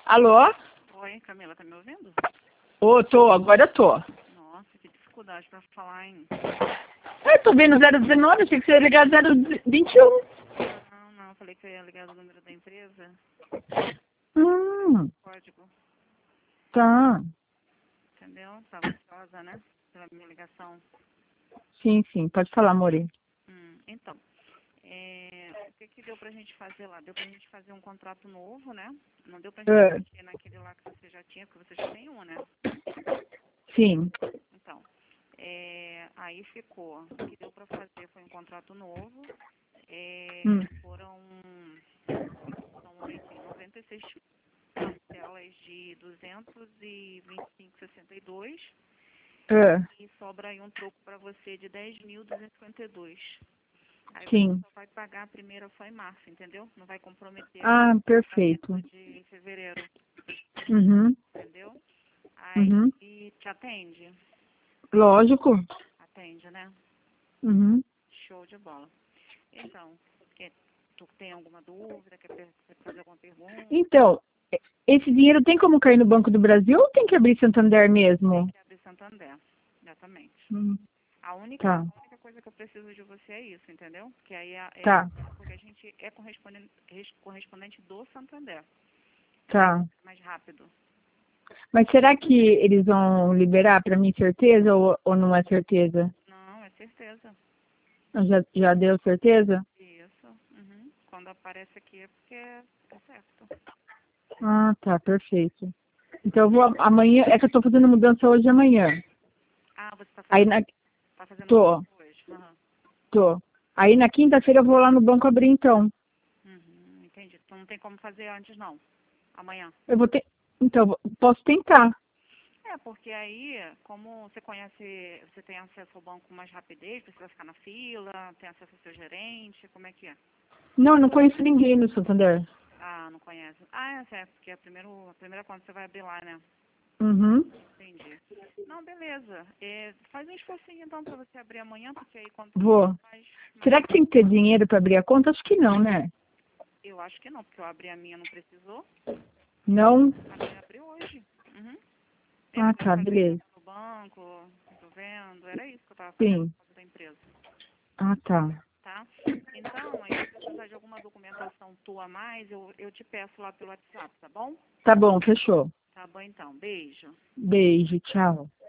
Alô? Oi, Camila, tá me ouvindo? Ô, tô, agora eu tô. Nossa, que dificuldade pra falar, hein? Eu tô vendo 019, achei que você ia ligar 021. Não, falei que eu ia ligar o número da empresa. Hum, Código, tá. entendeu? Tava ansiosa, né? Pela minha ligação. Sim, pode falar, More. Então, o que deu pra gente fazer lá? Deu pra gente fazer um contrato novo, né? Não deu pra gente É, mexer naquele lá que você já tinha, porque você já tem um, né? sim. Então, aí ficou. O que deu pra fazer foi um contrato novo. Hum, São, enfim, 96 parcelas de 225,62 é, e sobra aí um troco para você de 10.252. Aí você sim. só vai pagar a primeira só em março, entendeu? Não vai comprometer Ah, o pagamento perfeito. de fevereiro, Uhum, entendeu? Aí uhum. te atende? Lógico. Atende, né? Uhum. Show de bola. Então, tu tem alguma dúvida? Quer fazer alguma pergunta? Então, esse dinheiro tem como cair no Banco do Brasil ou tem que abrir Santander mesmo? Quer abrir Santander, exatamente. Hum, A única, tá, a única coisa que eu preciso de você é isso, entendeu? Que aí tá, porque a gente é correspondente do Santander. Aí tá. é mais rápido. Mas será que eles vão liberar para mim certeza ou não é certeza? Não, é certeza. Já deu certeza? Isso. Uhum. Quando aparece aqui é porque é certo. Ah, tá, perfeito. Então eu vou amanhã, é que eu tô fazendo mudança hoje e amanhã. Ah, você Aí na, tá fazendo tô, mudança hoje. Uhum. tô. Aí na quinta-feira eu vou lá no banco abrir então. Entendi. Então não tem como fazer antes não. Amanhã. Eu vou ter, então, posso tentar. Porque aí, como você conhece, você tem acesso ao banco com mais rapidez, precisa ficar na fila, tem acesso ao seu gerente, como é que é? Não conheço ninguém no Santander. Ah, não conhece. Ah, é certo, porque a primeira conta você vai abrir lá, né? Uhum. Entendi. Não, beleza. Faz um esforcinho então pra você abrir amanhã, porque aí quando Vou. mais. Será que tem que ter dinheiro para abrir a conta? Acho que não, né? Eu acho que não, porque eu abri a minha, não precisou. Não? A minha abriu hoje. Uhum. Ah, Lembra que eu tá, falei que beleza. tava no banco, tô vendo? Era isso que eu tava fazendo Sim. por causa da empresa, Ah, tá. tá? Então, aí se precisar de alguma documentação tua a mais, eu te peço lá pelo WhatsApp, tá bom? Tá bom, fechou. Tá bom então. Beijo. Beijo, tchau.